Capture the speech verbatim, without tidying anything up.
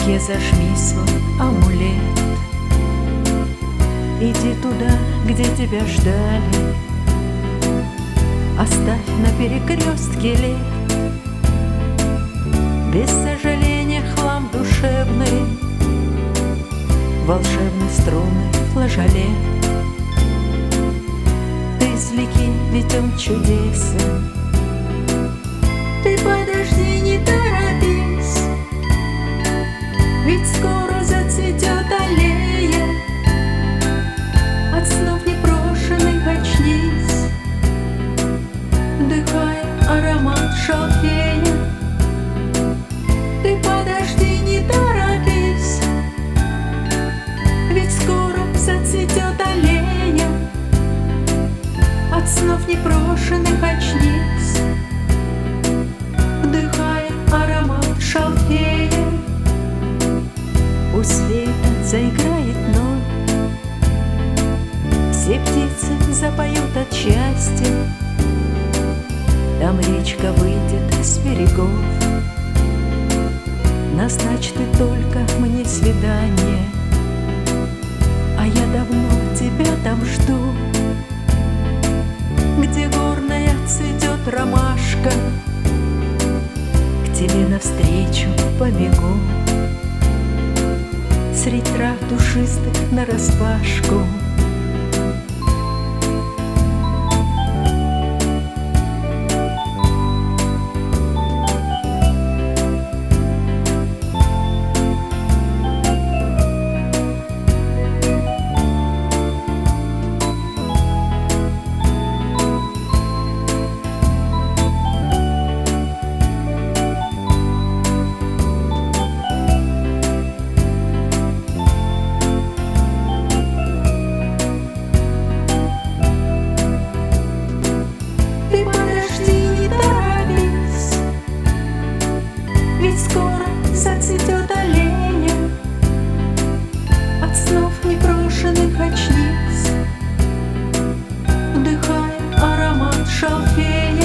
руке зажми свой амулет. Иди туда, где тебя ждали, оставь на перекрестке лет без сожаления хлам душевный, волшебной струны флажолет. Ты извлеки, ведь он чудесен. Ты подожди, не торопись, ведь скоро зацветет аллея. От снов непрошенных очнись, вдыхая аромат шалфея. Ты подожди, не торопись, ведь скоро зацветет аллея. От снов непрошенных очнись, вдыхая аромат шалфея. У света заиграет ноль, все птицы запоют от счастья. Там речка выйдет с берегов, назначь ты только мне свидание, а я давно тебя там жду. Где горная цветет ромашка, к тебе навстречу побегу. Средь трав душистых нараспашку. Ведь скоро зацветет аллея. От снов непрошенных очнись, вдыхая аромат шалфея.